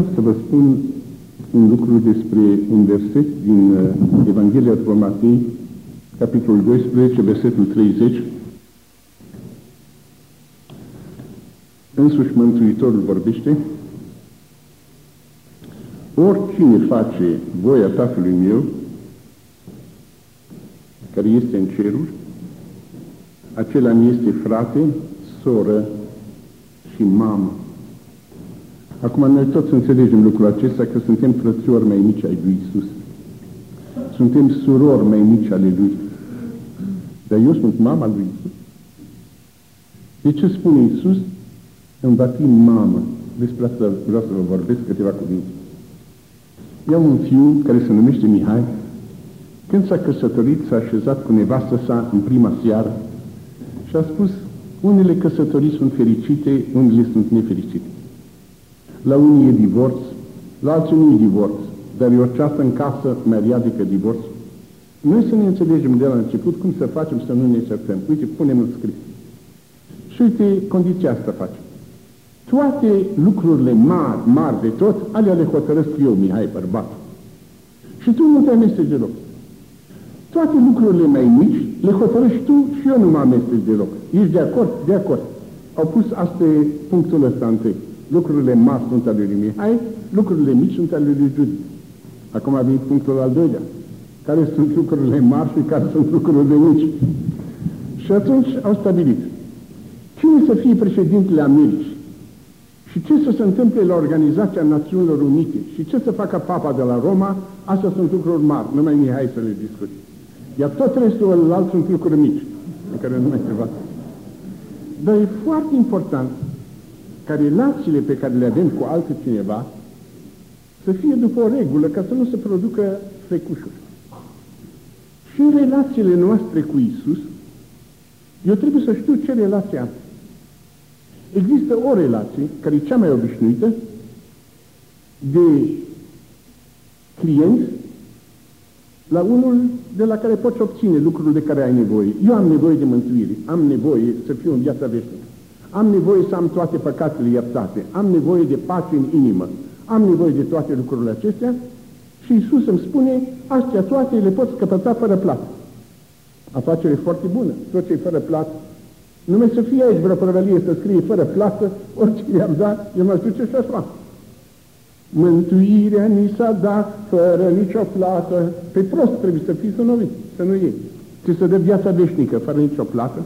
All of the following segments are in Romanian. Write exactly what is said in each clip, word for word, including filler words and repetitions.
Să vă spun un lucru despre un verset din Evanghelia după Matei, capitolul doisprezece, versetul treizeci. Însuși Mântuitorul vorbește: oricine face voia Tatălui meu, care este în ceruri, acela mi este frate, soră și mamă. Acum noi toți înțelegem lucrul acesta, că suntem frățiori mai mici ai lui Iisus. Suntem surori mai mici ale Lui. Dar eu sunt mama lui Iisus. De ce spune Iisus? Îmi va fi mamă. Despre asta vreau să vă vorbesc câteva cuvinte. Eu am un fiu care se numește Mihai. Când s-a căsătorit, s-a așezat cu nevastă sa în prima seară și a spus: unele căsătorii sunt fericite, unele sunt nefericite. La unii e divorț, la alții nu e divorț, dar e o ceasă în casă mai rea decât divorț. Noi să ne înțelegem de la început cum să facem să nu ne certăm. Uite, punem în scris. Și uite, condiția asta facem. Toate lucrurile mari, mari de tot, alea le hotărăsc eu, Mihai, bărbatul. Și tu nu te amesteci deloc. Toate lucrurile mai mici le hotărăști tu și eu nu mă amestec deloc. Ești de acord? De acord. Au pus asta punctul ăsta întâi. Lucrurile mari sunt ale lui Mihai, lucrurile mici sunt ale lui Judith. Acum a venit punctul al doilea. Care sunt lucrurile mari și care sunt lucrurile mici? Și atunci au stabilit cine să fie președintele Americii și ce să se întâmple la Organizația Națiunilor Unite și ce să facă Papa de la Roma. Astea sunt lucruri mari, numai Mihai să le discute. Iar tot restul alt sunt lucruri mici, în care nu mai trebuie. Dar e foarte important ca relațiile pe care le avem cu altul cineva să fie după o regulă, ca să nu se producă frecușuri. Și în relațiile noastre cu Iisus, eu trebuie să știu ce relație am. Există o relație, care e cea mai obișnuită, de clienți la unul de la care poți obține lucrurile de care ai nevoie. Eu am nevoie de mântuire, am nevoie să fiu în viața veșnică. Am nevoie să am toate păcatele iertate, am nevoie de pace în inimă, am nevoie de toate lucrurile acestea și Iisus îmi spune: astea toate le poți căpăta fără plată. Afacere foarte bună, tot ce e fără plată. Numai să fie aici vreo prăvălie să scrie fără plată, orice i-am dat, eu mă duce și așa. Mântuirea ni s-a dat fără nicio plată. Pe prost trebuie să fii, să nu vii, să nu iei. Ți se dă viața veșnică fără nicio plată.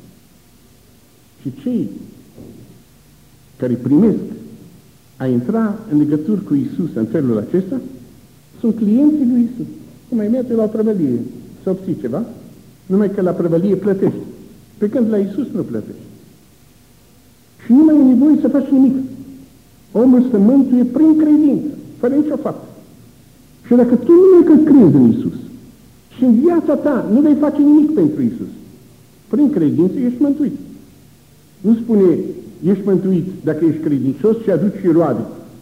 Și cei care primesc a intra în legătură cu Iisus în felul acesta sunt clienții lui Iisus. Cum mai merge la o prăvălie să obții ceva, numai că la prăvălie plătești, pe când la Iisus nu plătești. Și nu mai e nevoie să faci nimic. Omul se mântuie prin credință, fără nicio faptă. Și dacă tu nu că crezi în Iisus și în viața ta nu vei face nimic pentru Iisus, prin credință ești mântuit. Nu spune ești mântuit dacă ești credincios și aduci și roade.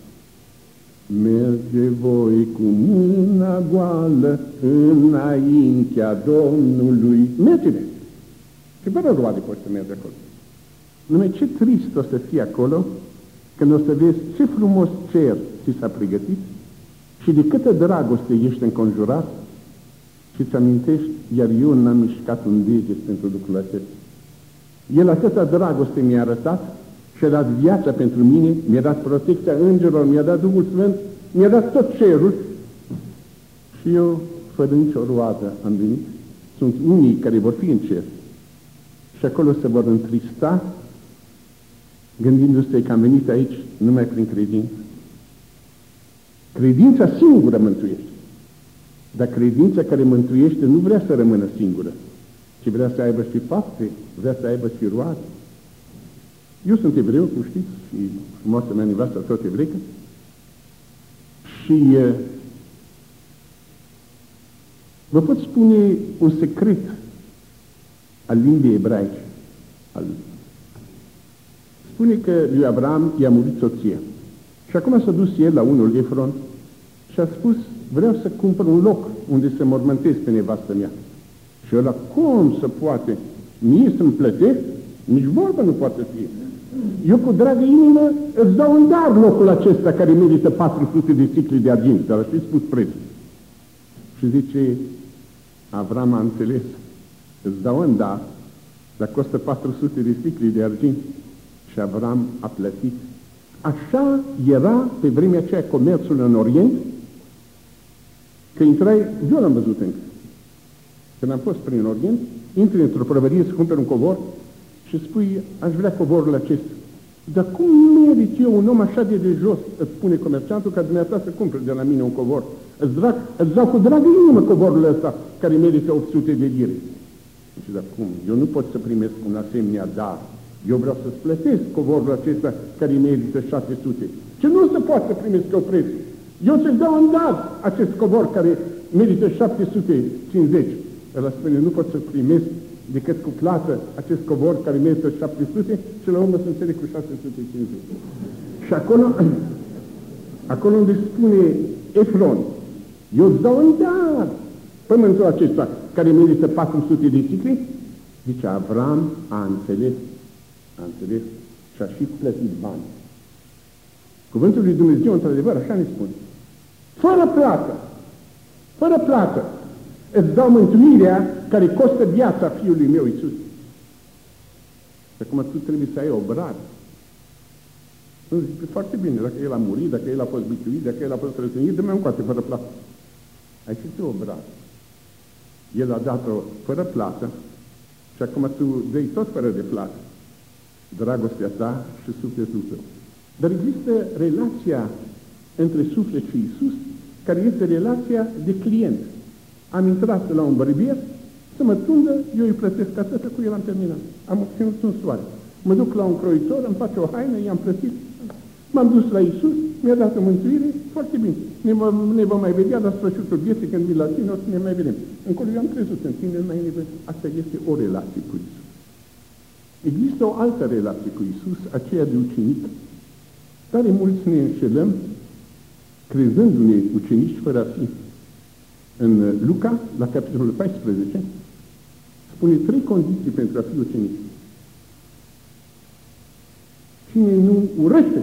Merge voi cu mâna goală înaintea Domnului. Merge-ne! Și fără roade poți să mergi acolo. Numai ce trist o să fie acolo când o să vezi ce frumos cer ți s-a pregătit și de câtă dragoste ești înconjurat și îți amintești: iar eu n-am mișcat un deget pentru lucrul acesta. El atâta dragoste mi-a arătat și a dat viața pentru mine, mi-a dat protecția îngerilor, mi-a dat Duhul Sfânt, mi-a dat tot cerul și eu, fără nicio roadă, am venit. Sunt unii care vor fi în cer și acolo se vor întrista gândindu-se că am venit aici numai prin credință. Credința singură mântuiește. Dar credința care mântuiește nu vrea să rămână singură, ci vrea să aibă și fapte, vrea să aibă și roade. Eu sunt evreu, cum știți, și frumoasă mea nevastă tot evreică. Și uh, vă pot spune un secret al limbii ebraice. Al... Spune că lui Abraham i-a murit soția. Și acum s-a dus el la unul, Efron, și a spus: vreau să cumpăr un loc unde să mormântez pe nevastă mea. Și ăla: cum să poate? Mie să-mi plătești? Nici vorba nu poate fi. eu cu dragă inimă îți dau în dar locul acesta care merită patru sute de sicli de argint, dar și spus prețul. Și zice, Avram a înțeles, îți dau în dar, dar costă patru sute de sicli de argint. Și Avram a plătit. Așa era pe vremea aceea comerțul în Orient, că intrai, eu l-am văzut încă. Când am fost prin Orient, intri într-o prăvărie să cumperi un covor și spui, aș vrea covorul acesta. Dar cum merit eu, un om așa de de jos, îți spune comerciantul, ca dumneavoastră să cumperi de la mine un covor? Îți, drag, îți dau cu dragă inimă covorul ăsta, care merită opt sute de lire. Și dar cum? Eu nu pot să primesc un asemenea dar. Eu vreau să-ți plătesc covorul acesta care merită șase sute. Ce nu se poate să primesc eu preț. Eu ți-l dau în dar acest covor care merită șapte sute cincizeci. El spune, nu pot să primesc decât cu plată acest covor care merită șapte sute și la urmă să înțeleg cu șase sute cincizeci. Și acolo, acolo unde spune Efron, eu îți dau în dar pământul acesta care merită patru sute de sicli, zice, Avram a înțeles, a înțeles și a și plătit bani. Cuvântul lui Dumnezeu, într-adevăr, așa ne spune. Fără plată, fără plată, îți dau mântuirea care costă viața Fiului meu, Iisus. Și acum tu trebuie să ai o bradă. Nu zice, foarte bine, dacă El a murit, dacă El a fost biciuit, dacă El a fost răstignit, dă-mi încoate fără plată. Ai și tu o bradă. El a dat-o fără plată și acum tu dai tot fără de plată. Dragostea ta și sufletul tău. Dar există relația între suflet și Iisus, care este relația de client. Am intrat la un barbier să mă tundă, eu îi plătesc atâta, cu el am terminat. Am obținut un soare. Mă duc la un croitor, îmi face o haină, i-am plătit. M-am dus la Iisus, mi-a dat o mântuire, foarte bine. Ne vom, ne vom mai vedea la sfârșitul vieții, când vin la tine, o să ne mai vedem. Încolo eu am crezut în tine, mai nevoie. Asta este o relație cu Iisus. Există o altă relație cu Iisus, aceea de ucenic. Tare mulți ne înșelăm, crezându-ne ucenici fără a fi. În Luca, la capitolul paisprezece, spune trei condiții pentru a fi ucenic. Cine nu urăște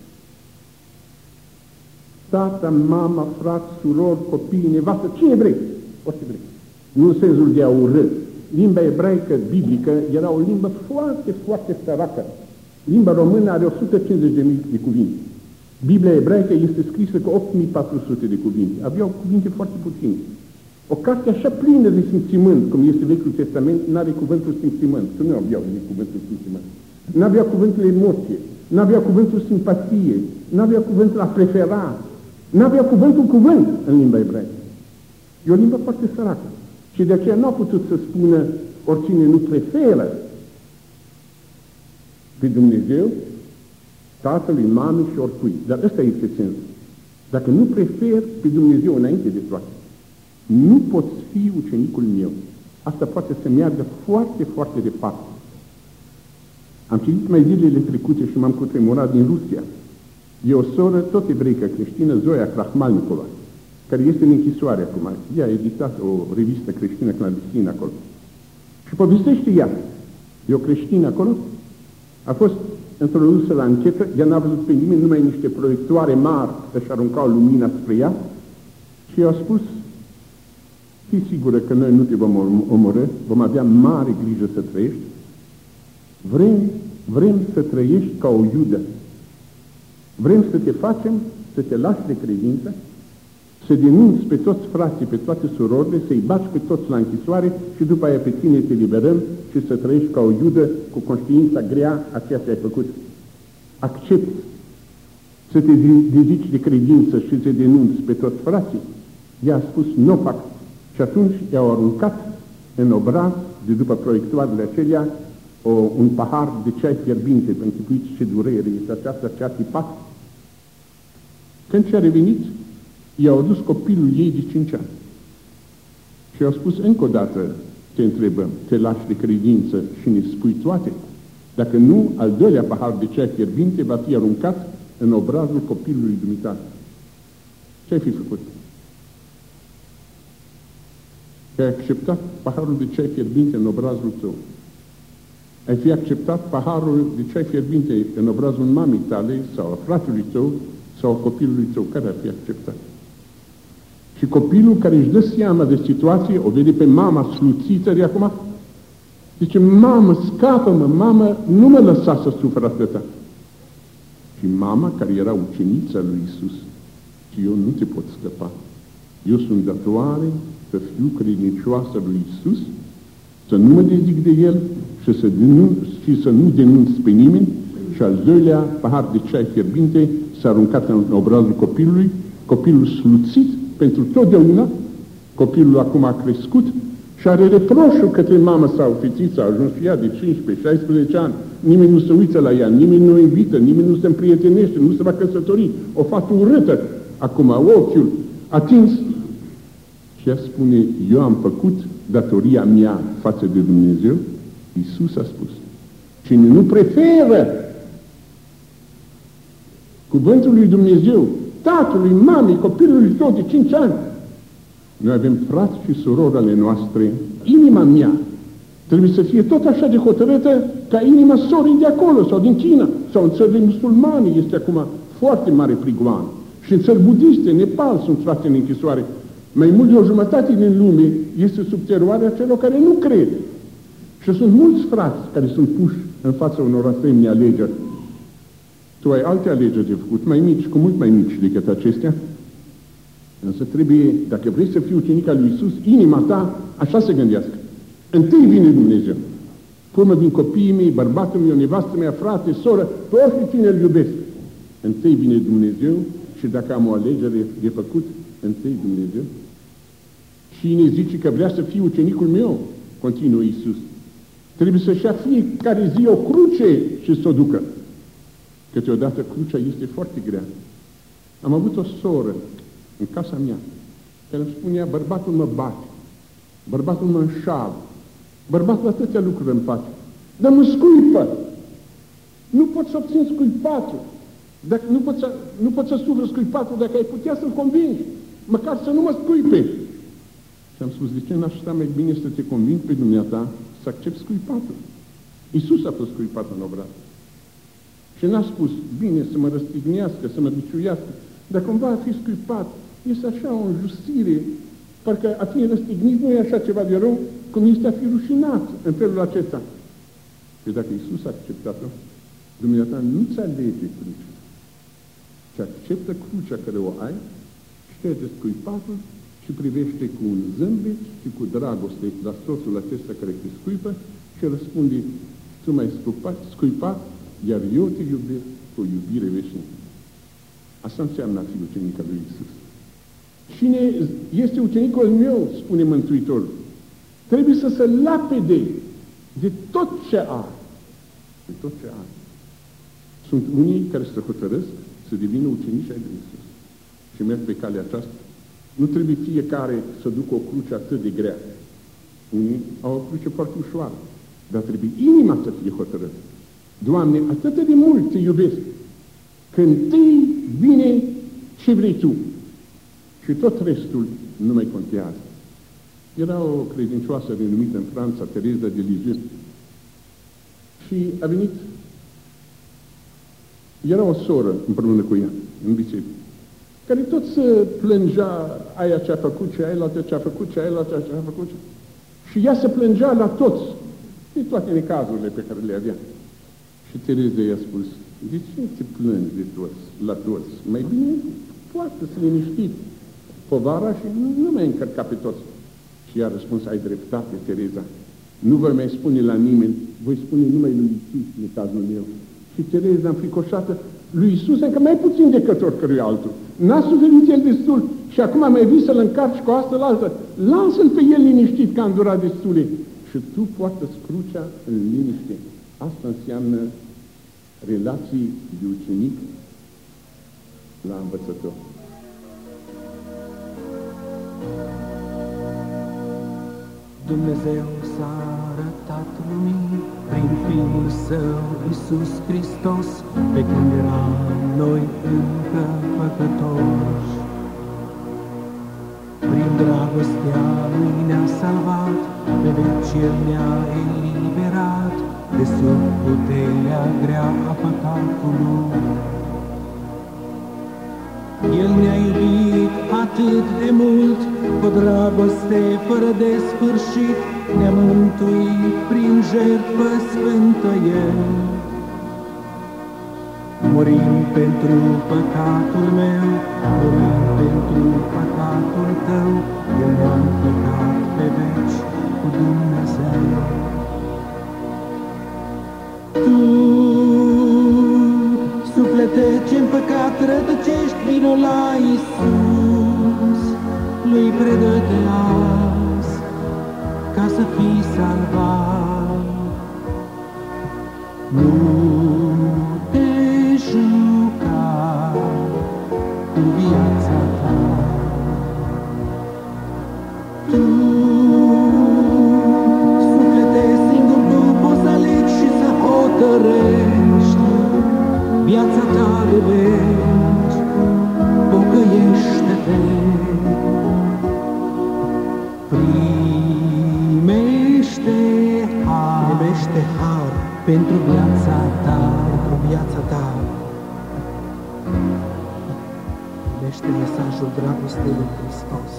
tata, mama, frați, surori, copii, nevastă, cine vrei, poți vrei. Nu în sensul de a urâ. Limba ebraică biblică era o limbă foarte, foarte săracă. Limba română are o sută cincizeci de mii de cuvinte. Biblia ebraică este scrisă cu opt mii patru sute de cuvinte. Aveau cuvinte foarte puține. O carte așa plină de simțimânt, cum este Vechiul Testament, n-are cuvântul simțimânt. Că nu aveau cuvântul simțimânt. N-avea cuvântul emoție, n-avea cuvântul simpatie, n-avea cuvântul a prefera, n-avea cuvântul cuvânt în limba ebraică. E o limbă foarte săracă. Și de aceea n-a putut să spună oricine nu preferă pe Dumnezeu, tatălui, mamei și oricui. Dar ăsta este sensul. Dacă nu prefer pe Dumnezeu înainte de toate, nu poți fi ucenicul meu. Asta poate să meargă foarte, foarte departe. Am citit mai zilele trecute și m-am cutremurat din Rusia. E o soră tot evreică creștină, Zoia Krahmalnikova, care este în închisoare acum. Ea a editat o revistă creștină clandestină acolo. Și povestește ea. E o creștină acolo, a fost introdusă la anchetă, ea n-a văzut pe nimeni, numai niște proiectoare mari își aruncau lumina spre ea și i-au spus, fii sigură că noi nu te vom omorâ, vom avea mare grijă să trăiești, vrem, vrem să trăiești ca o iudă, vrem să te facem, să te lași de credință, să denunți pe toți frații, pe toate surorile, să-i bați pe toți la închisoare și după aia pe tine te liberăm și să trăiești ca o iudă cu conștiința grea a ceea ce ai făcut. Accept să te dedici de credință și să denunți pe toți frații. Ea a spus, nu fac. Și atunci i-au aruncat în obraz, de după proiectoarele acelea, o, un pahar de ceai fierbinte, pentru că ce durere este aceasta, ce a tipat. Când și-a revenit, i-au adus copilul ei de cinci ani. Și i-au spus, încă o dată te întrebăm, te lași de credință și ne spui toate? Dacă nu, al doilea pahar de ceai fierbinte va fi aruncat în obrazul copilului dumitare. Ce ai fi făcut? Că ai acceptat paharul de ceai fierbinte în obrazul tău. ai fi acceptat paharul de ceai fierbinte în obrazul mamei tale sau a fratelui tău sau a copilului tău? Care ar fi acceptat? Și copilul care își dă seama de situație, o vede pe mama sluțită de acum, zice, mamă, scapă-mă, mamă, nu mă lăsa să sufăr atâta. Și mama, care era ucenița lui Iisus, și eu nu te pot scăpa. Eu sunt datoare să fiu credincioasă lui Iisus, să nu mă dezic de El și să, denunț, și să nu denunț pe nimeni. Și al doilea pahar de ceai fierbinte s-a aruncat în obrazul copilului, copilul sluțit pentru totdeauna, copilul acum a crescut și are reproșul către mamă sau fetiță, a ajuns ea de cincisprezece șaisprezece ani, nimeni nu se uită la ea, nimeni nu o invită, nimeni nu se împrietenește, nu se va căsători, o fată urâtă, acum ochiul atins. Și ea spune, eu am făcut datoria mea față de Dumnezeu. Iisus a spus, cine nu preferă cuvântul lui Dumnezeu, tatălui, mamei, copilului tot de cinci ani, noi avem frați și surori ale noastre, inima mea trebuie să fie tot așa de hotărâtă ca inima sorii de acolo, sau din China, sau în țările musulmane este acum foarte mare prigoană. Și în țări budiste, Nepal, sunt frați în închisoare. Mai mult de o jumătate din lume este sub teroarea celor care nu cred. Și sunt mulți frați care sunt puși în fața unor asemenea alegeri. Tu ai alte alegeri de făcut, mai mici, cu mult mai mici decât acestea. Însă trebuie, dacă vrei să fii ucenic al lui Iisus, inima ta așa se gândească. Întâi vine Dumnezeu. Până vin copiii mei, bărbatul meu, nevastă mea, frate, soră, pe oricine îl iubesc. Întâi vine Dumnezeu și dacă am o alegere de făcut, întâi Dumnezeu. Cine zice că vrea să fie ucenicul meu, continuă Iisus, trebuie să-și ia fiecare zi o cruce și să o ducă. Câteodată crucea este foarte grea. Am avut o soră în casa mea, care îmi spunea, bărbatul mă bate, bărbatul mă înșală, bărbatul atâtea lucruri îmi face, dar mă scuipă. Nu pot să obțin scuipatul, dacă nu pot să, nu pot să sufăr scuipatul, dacă ai putea să-l convingi, măcar să nu mă scuipe. Și am spus, de ce n-aș sta mai bine să te conving pe dumneata să accept scuipatul? Iisus a fost scuipat în obraz. Și n-a spus, bine, să mă răstignească, să mă biciuiască, dar cumva a fi scuipat, este așa o înjustire, parcă a fi răstignit nu e așa ceva de rău, cum este a fi rușinat în felul acesta. Și dacă Iisus a acceptat-o, dumneata nu-ți alege crucea, ci acceptă crucea care o ai, șterge scuipatul și privește cu un zâmbet și cu dragoste la soțul acesta care te scuipă și răspunde, tu m-ai scuipat, scuipat, iar eu te iubesc cu o iubire veșnică. Asta înseamnă a fi ucenica lui Iisus. Cine este ucenicul meu, spune Mântuitorul, trebuie să se lapede de tot ce are. De tot ce are. Sunt unii care se hotărăsc să devină ucenici ai lui Iisus și merg pe calea aceasta. Nu trebuie fiecare să ducă o cruce atât de grea. Unii au o cruce foarte ușoară, dar trebuie inima să fie hotărâtă. Doamne, atât de mult te iubesc, că întâi vine ce vrei Tu și tot restul nu mai contează. Era o credincioasă renumită în Franța, Tereza de Lisieux, și a venit, era o soră împreună cu ea, în biserică, care tot se plângea aia ce-a făcut, ce aia ce-a făcut, ce aia ce-a făcut, și ea se plângea la toți, de toate necazurile pe care le avea. Și Tereza i-a spus, de ce te plângi de toți, la toți? Mai bine poate să liniștit povara și nu, nu mai încărca pe toți. Și i-a răspuns, ai dreptate, Tereza, nu voi mai spune la nimeni, voi spune numai lui Iisus în cazul meu. Și Tereza, înfricoșată, lui Iisus încă mai puțin decât oricărui altul. N-a suferit el destul și acum mai vii să-l încarci cu asta la altă. Lasă-l pe el liniștit că a îndurat destule. Și tu poartă-ți crucea în liniște. Asta înseamnă relații de ucenic la învățător. Dumnezeu s-a arătat lumii prin Fiul Său, Iisus Hristos, pe când eram noi încă păcătoși. Prin dragostea Lui ne-a salvat, pe veci El ne-a eliberat, de sub puterea grea a păcatului. El ne-a iubit atât de mult, cu dragoste fără de sfârșit, ne-a mântuit prin jertfă sfântă El. Murim pentru păcatul meu, murim pentru păcatul tău, El ne-a împăcat pe veci cu Dumnezeu. Tu, suflete ce-n păcat rătăcești, vino la Iisus, Lui predă-te azi, ca să fii salvat. Nu te juca cu viața ta. Tu, suflete, singur tu poți să alegi și să hotărăști viața ta de veci, pocăiește-te. Primește har, primește har pentru viața ta, pentru viața ta. Primește mesajul dragostei lui Hristos.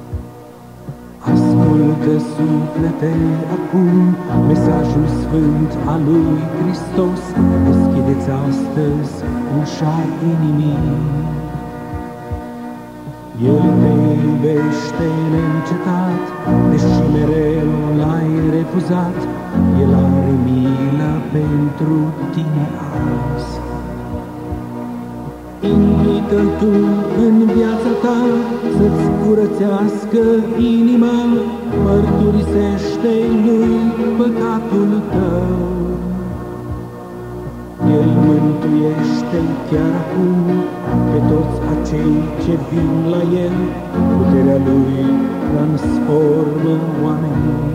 Ascultă, suflete, acum mesajul sfânt al lui Hristos. Deschideți astăzi ușa inimii. El te iubește neîncetat, deși mereu l-ai refuzat. El are milă pentru tine azi. Invită-l tu în viața ta să-ți curățească inima, mărturisește-i lui păcatul tău. El mântuiește chiar acum pe toți acei ce vin la El, puterea Lui transformă oamenii.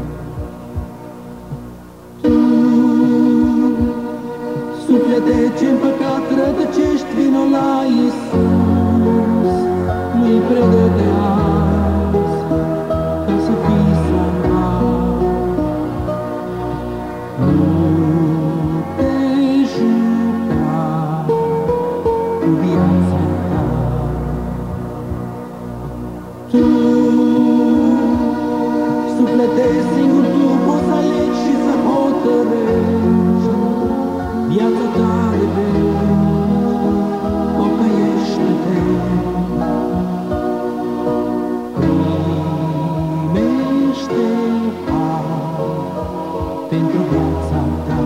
Tu, suflete ce-n păcat rătăcești, vino la Iisus, Lui predă-te azi, ca să fii salvat. Nu te juca cu viața ta. Tu, suflete, singur tu poți să alegi și să hotărăști viața ta de veci, pocăiește-te. Primește har pentru viața ta.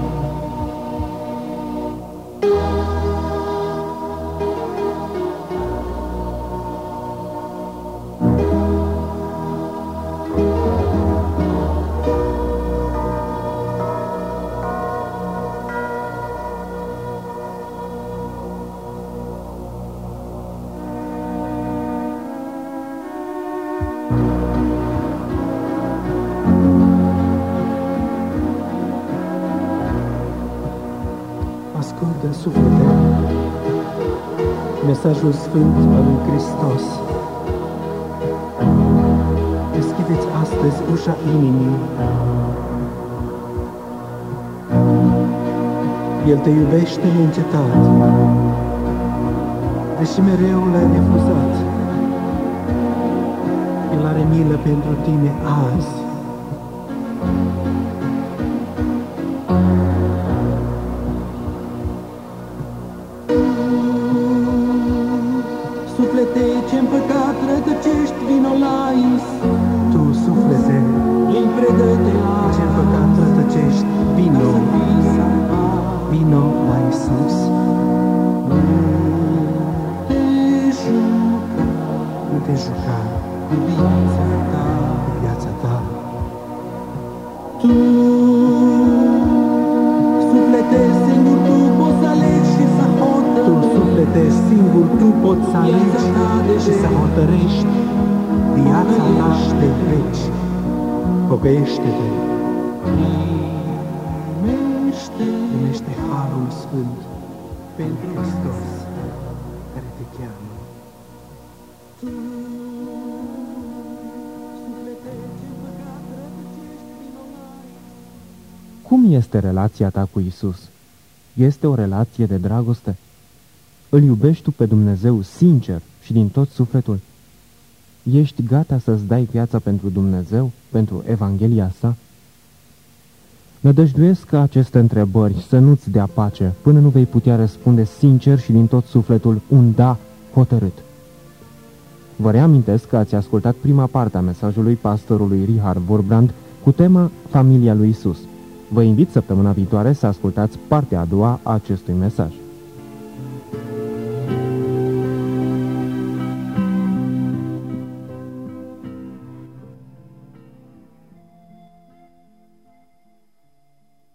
Ascultă, suflete, mesajul sfânt al lui Hristos. Deschideți astăzi ușa inimii. El te iubește neîncetat, deși mereu l-ai refuzat. El are milă pentru tine azi. Suflete ce-n păcat rătăcești, vino la Iisus. Tu, suflete, Lui predă-te azi, ce-n păcat rătăcești, vino, vino la Iisus. Nu te juca, nu te juca cu viața ta, cu viața ta. Tu, suflete, singur tu poți să alegi și să hotărăști. Tu, suflete, singur tu poți să alegi și să hotărăști viața ta de veci. Pocăiește-te. Primește harul sfânt pentru Hristos care te cheamă. Cum este relația ta cu Isus? Este o relație de dragoste? Îl iubești tu pe Dumnezeu sincer și din tot sufletul? Ești gata să-ți dai viața pentru Dumnezeu, pentru Evanghelia sa? Nădăjduiesc că aceste întrebări să nu-ți dea pace până nu vei putea răspunde sincer și din tot sufletul un da hotărât. Vă reamintesc că ați ascultat prima parte a mesajului pastorului Richard Wurbrand cu tema Familia lui Isus. Vă invit săptămâna viitoare să ascultați partea a doua a acestui mesaj.